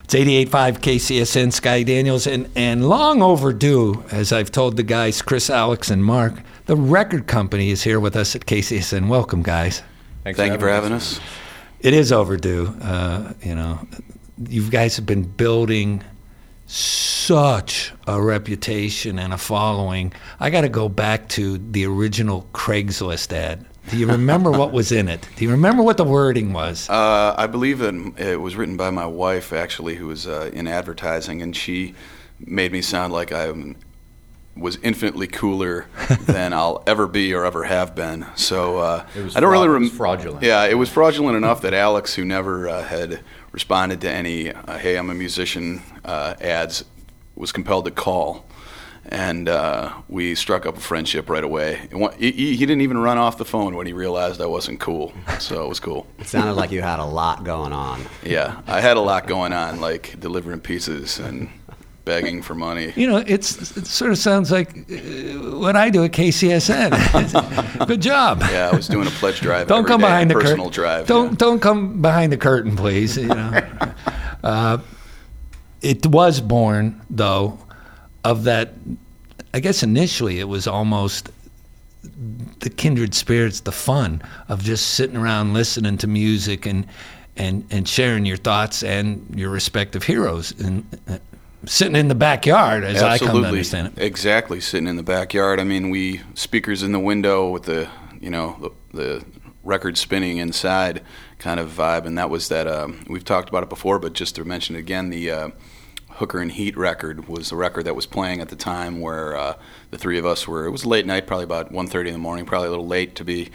It's 88.5 KCSN, Sky Daniels, and long overdue, as I've told the guys, Chris, Alex, and Mark, the record company is here with us at KCSN. Welcome, guys. Thank you for having us. It is overdue. You guys have been building such a reputation and a following. I got to go back to the original Craigslist ad. Do you remember what was in it? Do you remember what the wording was? I believe it was written by my wife, actually, who was in advertising, and she made me sound like I was infinitely cooler than I'll ever be or ever have been. So I don't really remember. It was fraudulent. Yeah, it was fraudulent enough that Alex, who never had responded to any "Hey, I'm a musician" ads, was compelled to call. And we struck up a friendship right away. He didn't even run off the phone when he realized I wasn't cool, so it was cool. It sounded like you had a lot going on. Yeah, I had a lot going on, like delivering pizzas and begging for money. You know, it sort of sounds like what I do at KCSN. Good job. Yeah, I was doing a pledge drive. Don't come behind the curtain. Personal drive. Don't come behind the curtain, please. You know, it was born though of that. I guess initially it was almost the kindred spirits, the fun of just sitting around listening to music and sharing your thoughts and your respective heroes and sitting in the backyard, as Absolutely. I come to understand it. Exactly, sitting in the backyard. I mean, we speakers in the window with the record spinning inside kind of vibe, and that was that. We've talked about it before, but just to mention it again, the Hooker and Heat record was the record that was playing at the time where the three of us were. It was late night, probably about 1:30 in the morning, probably a little late to be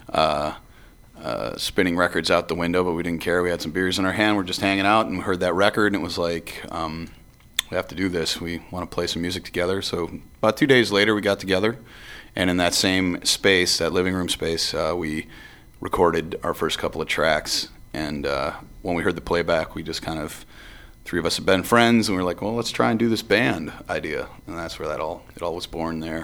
spinning records out the window, but we didn't care. We had some beers in our hand. We're just hanging out and heard that record, and it was like, we have to do this. We want to play some music together. So about 2 days later, we got together, and in that same space, that living room space, we recorded our first couple of tracks. And when we heard the playback, we just kind of, three of us had been friends, and we were like, well, let's try and do this band idea. And that's where it all was born there.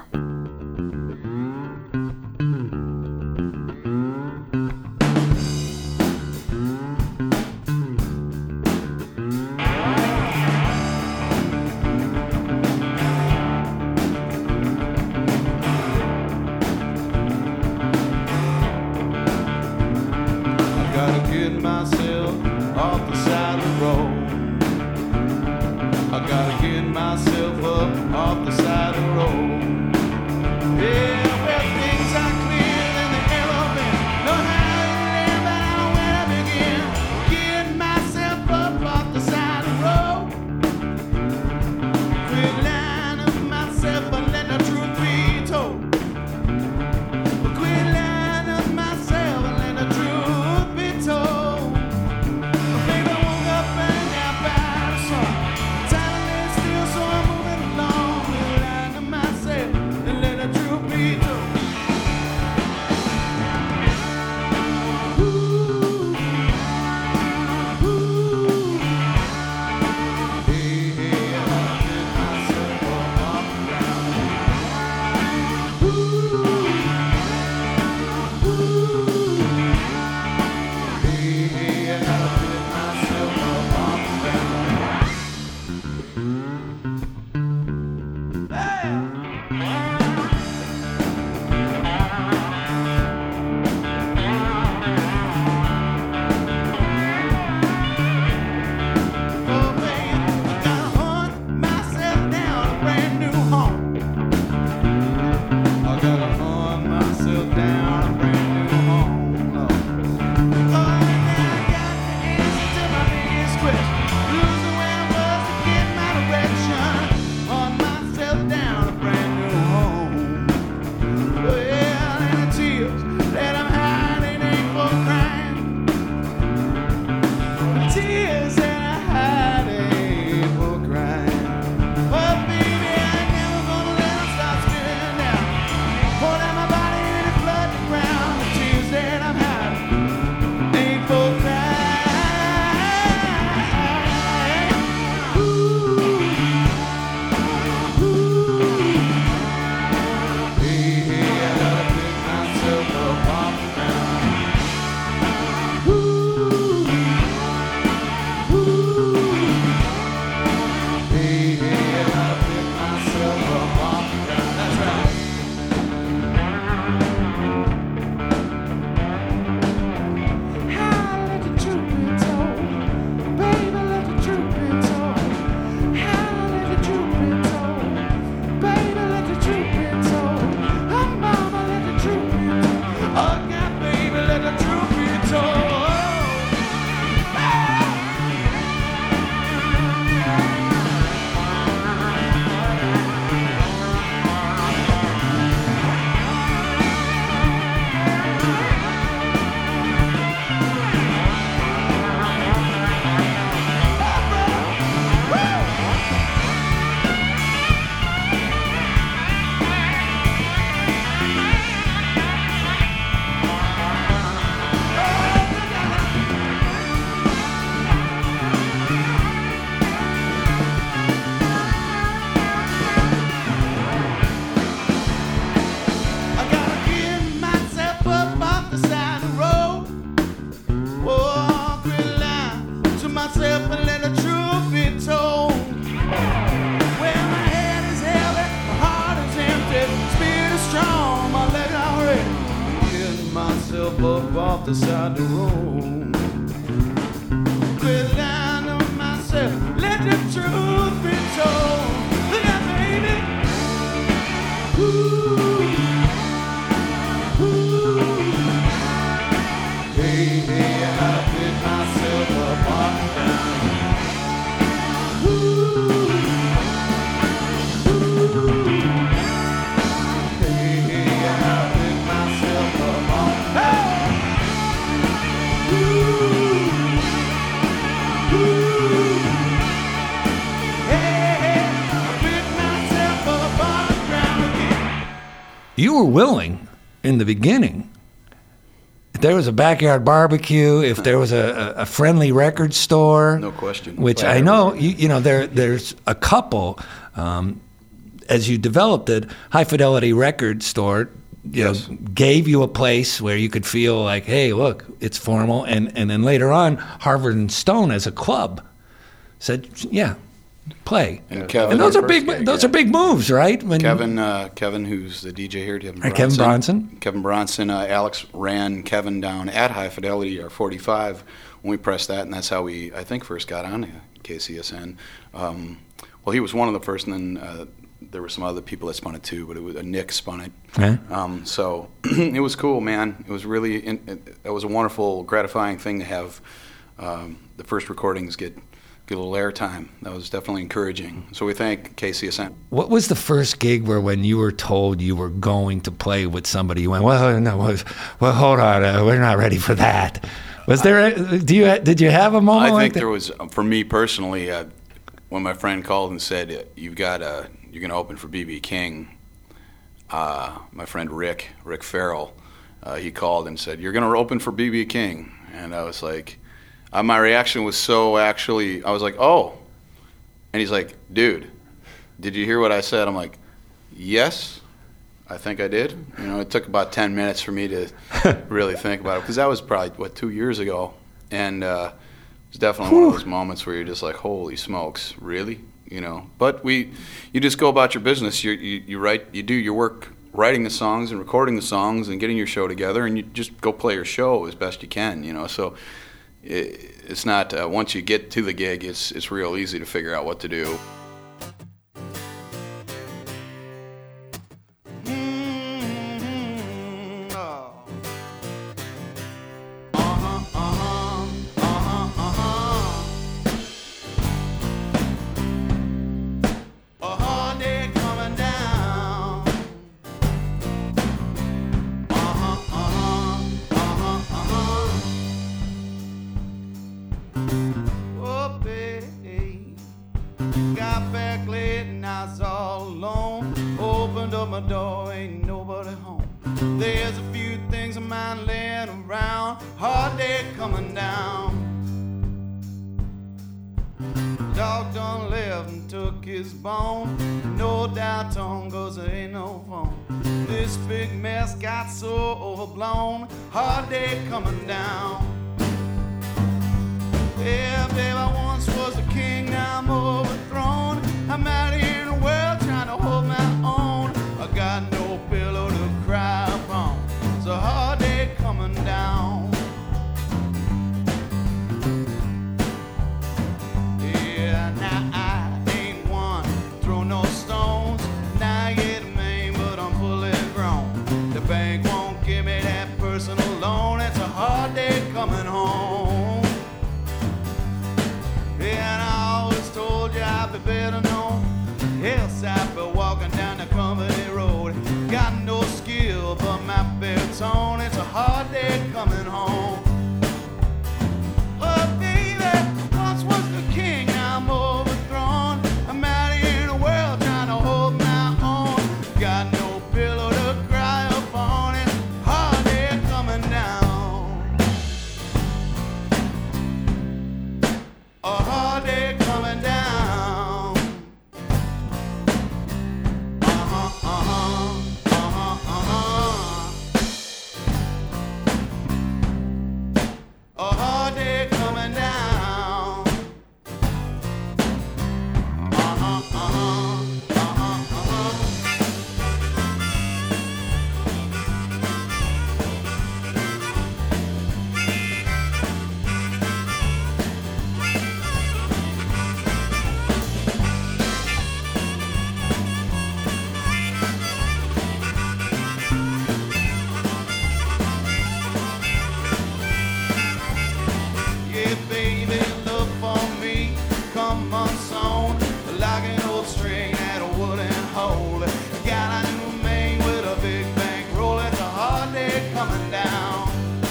myself up off the side of the road. Quit lying to myself, let the truth be told. Look at baby. Ooh, ooh. Hey, hey, I pick myself up off the ground. Ooh, ooh. Hey, hey, I pick myself up off the ground. Ooh, ooh. Hey, hey, I pick myself up off the ground again. You were willing in the beginning. If there was a backyard barbecue, if there was a friendly record store, No question. which I know there's a couple. As you developed it, High Fidelity Record Store, Yes. gave you a place where you could feel like, hey, look, it's formal, and then later on, Harvard and Stone as a club said, yeah, play. And Kevin, And those are first big. gig, Those yeah. are big moves, right? When Kevin, who's the DJ here, Kevin Bronson. Kevin Bronson, Alex ran Kevin down at High Fidelity, our 45, when we pressed that, and that's how we, I think, first got on KCSN. Well, he was one of the first, and then there were some other people that spun it too, but it was Nick spun it. Okay. So it was cool, man. It was really, it was a wonderful, gratifying thing to have the first recordings get a little airtime. That was definitely encouraging. So we thank KCSN. What was the first gig where, when you were told you were going to play with somebody, you went, well, no, well, hold on, we're not ready for that. Was there? Did you have a moment? I like think that? there was, for me personally, when my friend called and said, you're going to open for B.B. King, my friend Rick Farrell, he called and said, you're going to open for B.B. King. And I was like, my reaction was I was like, oh. And he's like, dude, did you hear what I said? I'm like, yes, I think I did. It took about 10 minutes for me to really think about it, because that was probably, 2 years ago. And it's definitely one of those moments where you're just like, holy smokes, really? But you just go about your business. You write, you do your work, writing the songs and recording the songs and getting your show together, and you just go play your show as best you can. So it's not once you get to the gig, it's real easy to figure out what to do. Got back late and I was all alone. Opened up my door, ain't nobody home. There's a few things of mine laying around. Hard day coming down. Dog done left and took his bone. No doubt Tom goes, there ain't no phone. This big mess got so overblown. Hard day coming down. Yeah, babe, I once was a king, now I'm overthrown. I'm out here in the world trying to hold my own. I got no pillow to cry upon. It's a hard day coming down. Yeah, now I ain't one, throw no stones. Now I get a man, but I'm fully grown. The bank won't give me that personal loan. It's a hard day coming home. And I always told you I'd be better known. Else I'd be walking down the company road. Got no skill but my baritone. It's a hard day coming home. Oh baby, once was the king, now I'm overthrown. I'm out here in the world trying to hold my own. Got no pillow to cry upon. It's a hard day coming down. A hard day coming down. unsewn, like an old string that wouldn't hold. Got a new main with a big bankroll. It's a hard day coming down.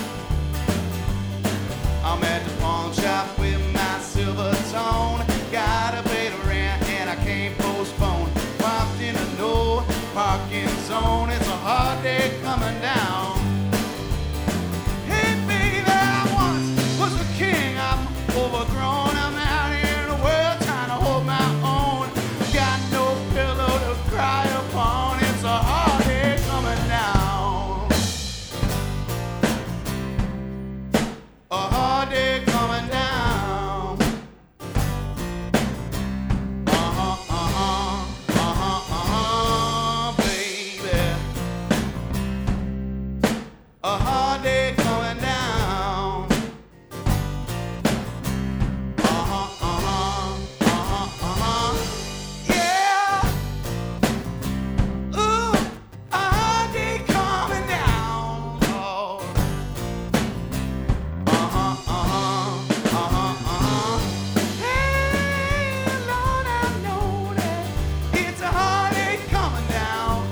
I'm at the pawn shop with my silver tone. Gotta pay the rent and I can't postpone. Popped in a no parking zone. It's a hard day coming down. Hey baby, I once was the king. I'm overgrown. I'm out here in the world trying to hold my own. Got no pillow to cry upon. It's a hard day coming down. A hard day coming down. Baby. A hard day coming down. Yeah. Ooh, a hard day coming down. Lord. Hey, Lord, I know that it's a hard day coming down.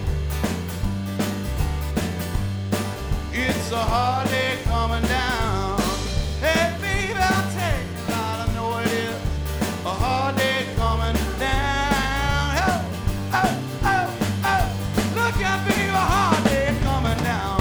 It's a hard day coming down. Hey, baby, I'll tell you, Lord, I know it is a hard day coming down. Oh, oh, oh, oh. Look out, baby, a hard day coming down.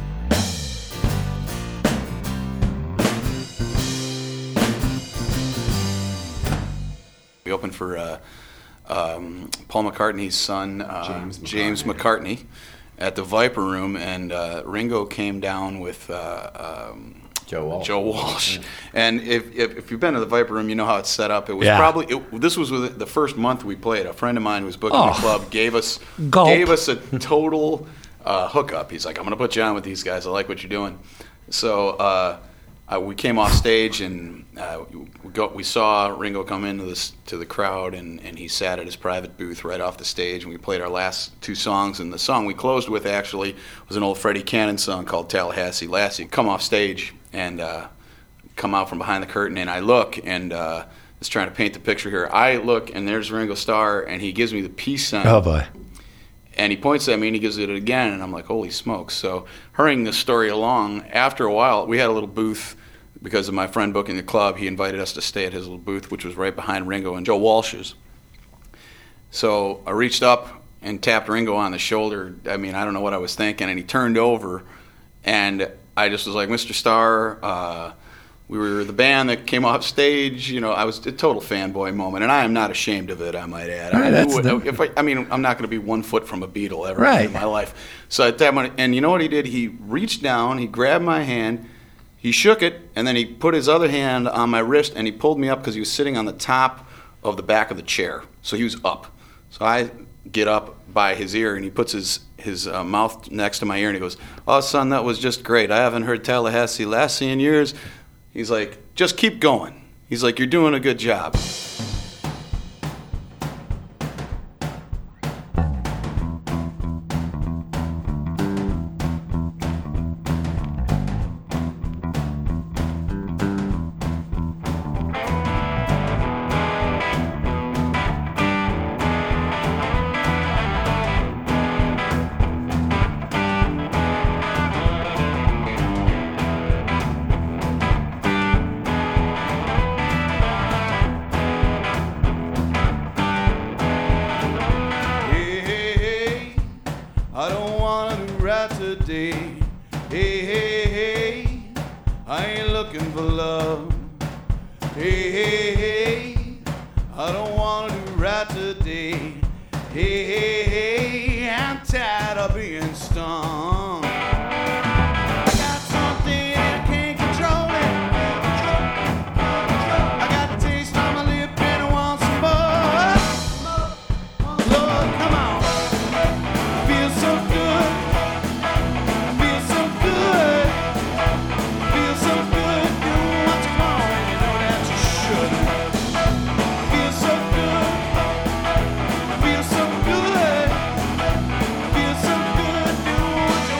We opened for Paul McCartney's son, James McCartney, at the Viper Room, and Ringo came down with Joe Walsh. And if you've been to the Viper Room, you know how it's set up. It was this was the first month we played. A friend of mine who was booking the club gave us a total hookup. He's like, I'm going to put you on with these guys. I like what you're doing. So we came off stage, and we saw Ringo come into to the crowd, and he sat at his private booth right off the stage, and we played our last two songs. And the song we closed with actually was an old Freddie Cannon song called Tallahassee Lassie. Come off stage and come out from behind the curtain, and I look, and just trying to paint the picture here. I look, and there's Ringo Starr, and he gives me the peace sign. Oh boy. And he points at me and he gives it again, and I'm like, holy smokes. So hurrying this story along, after a while, we had a little booth because of my friend booking the club. He invited us to stay at his little booth, which was right behind Ringo and Joe Walsh's. So I reached up and tapped Ringo on the shoulder. I mean, I don't know what I was thinking, and he turned over, and I just was like, Mr. Starr, we were the band that came off stage. You know, I was a total fanboy moment, and I am not ashamed of it, I might add. Right, I'm not going to be 1 foot from a Beatle ever in my life. So at that moment, and you know what he did? He reached down, he grabbed my hand, he shook it, and then he put his other hand on my wrist, and he pulled me up because he was sitting on the top of the back of the chair. So he was up. So I get up by his ear, and he puts his mouth next to my ear, and he goes, "Oh, son, that was just great. I haven't heard Tallahassee Lassie in years." He's like, "Just keep going." He's like, "You're doing a good job." I don't wanna do right today. Hey, hey, hey, I ain't looking for love. Hey, hey, hey, I don't wanna do right today. Hey, hey, hey, I'm tired of being stung. I got something I can't control it. I got the taste on my lip and I want some more. Lord, come on. Feel so good. Feel so good. Feel so good doing what you want and you know that you should. Feel so good. Feel so good. Feel so good doing what you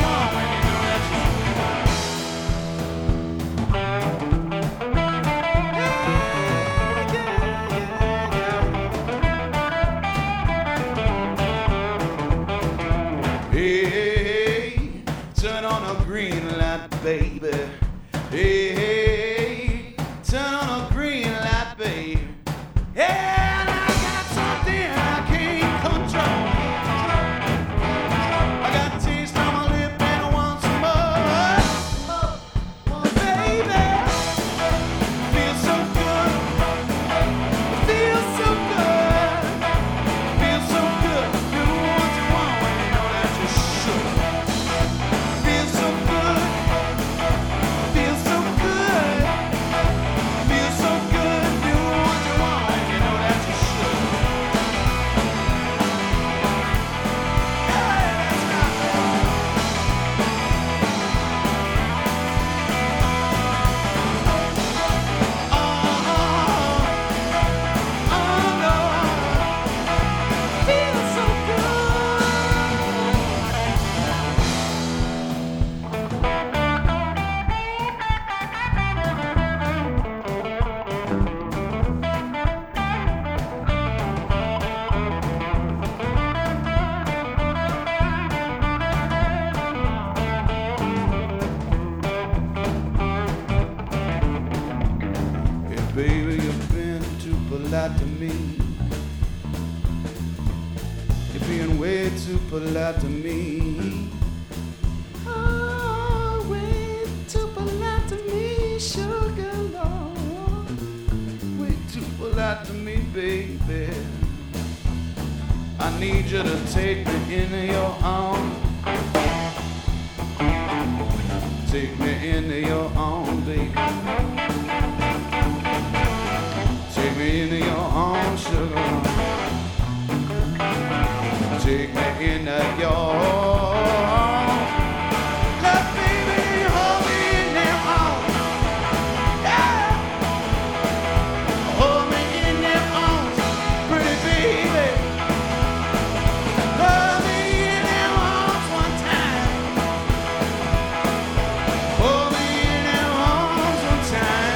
baby. Hey, hey, turn on a green light, baby. And I got something I can't control. I got taste on my lip and I want some more. Baby, feels so good. Feels so good. Feels so good. Do what you want when you know that you should. Feels so good. Feels so good. Feels so good. Do what you want when you know that you should. Hey, that's right. Oh no. Feels so Hey baby, you've been too polite to me. You're being way too polite to me. Oh, way too polite to me, sugar Lord. Way too polite to me, baby. I need you to take me into your arms. Take me into your arms, baby. Take me into your arms, sugar. Take me into your arms. Let baby hold me in their arms. Yeah. Hold me in their arms, pretty baby. Hold me in their arms one time. Hold me in their arms one time.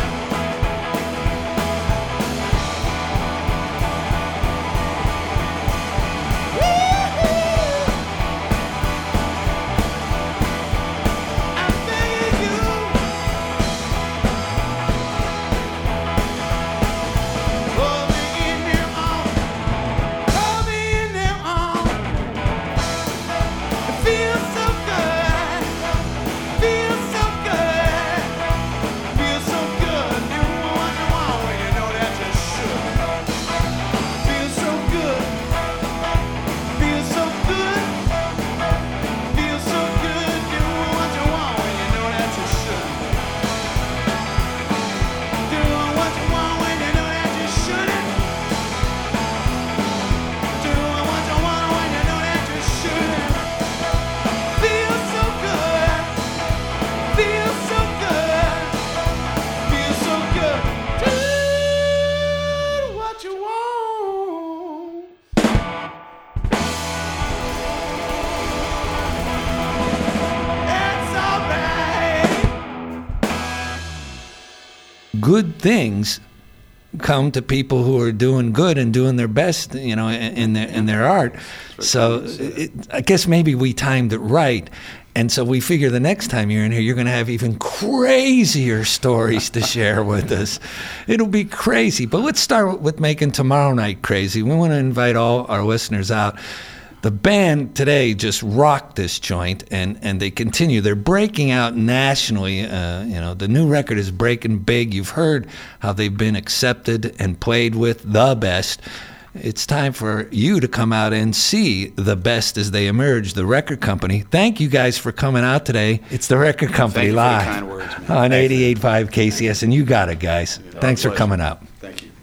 Good things come to people who are doing good and doing their best, you know, in their art. So I guess maybe we timed it right. And so we figure the next time you're in here, you're going to have even crazier stories to share with us. It'll be crazy. But let's start with making tomorrow night crazy. We want to invite all our listeners out. The band today just rocked this joint, and they continue. They're breaking out nationally. The new record is breaking big. You've heard how they've been accepted and played with the best. It's time for you to come out and see the best as they emerge, the record company. Thank you guys for coming out today. It's the record company Thank you live for the kind words, man. on 88.5 KCS, and you got it, guys. Thanks for coming out. Thank you.